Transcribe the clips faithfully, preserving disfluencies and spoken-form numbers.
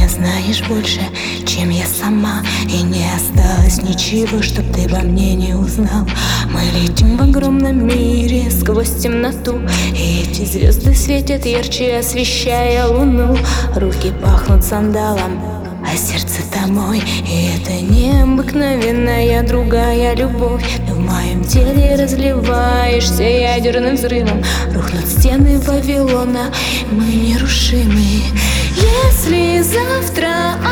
меня знаешь больше, чем я сама. И не осталось ничего, чтоб ты обо мне не узнал. Мы летим в огромном мире сквозь темноту, и эти звезды светят ярче, освещая луну. Руки пахнут сандалом, а сердце домой. И это необыкновенная другая любовь. Ты в моем теле разливаешься ядерным взрывом. Рухнут стены Вавилона, мы нерушимы. Если завтра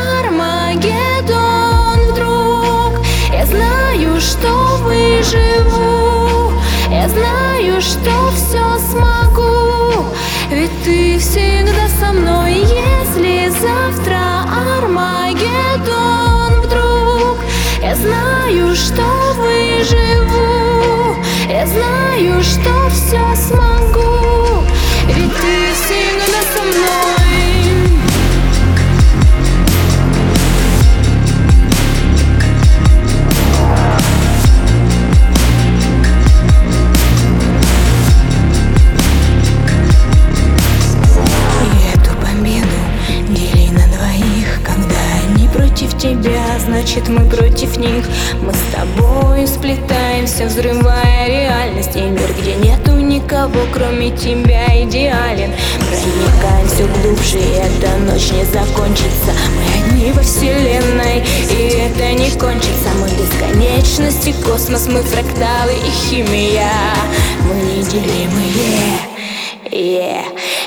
Армагеддон вдруг, я знаю, что выживу. Я знаю, что все смогу, ведь ты всегда со мной. Если завтра Армагеддон вдруг, я знаю, что выживу. Я знаю, что все смогу, ведь ты всегда со мной. Тебя, значит мы против них. Мы с тобой сплетаемся, взрывая реальность. И мир, где нету никого, кроме тебя, идеален. Проникаем все глубже, и эта ночь не закончится. Мы одни во вселенной, и это не кончится. Мы бесконечность и космос, мы фракталы и химия. Мы неделимые, yeah.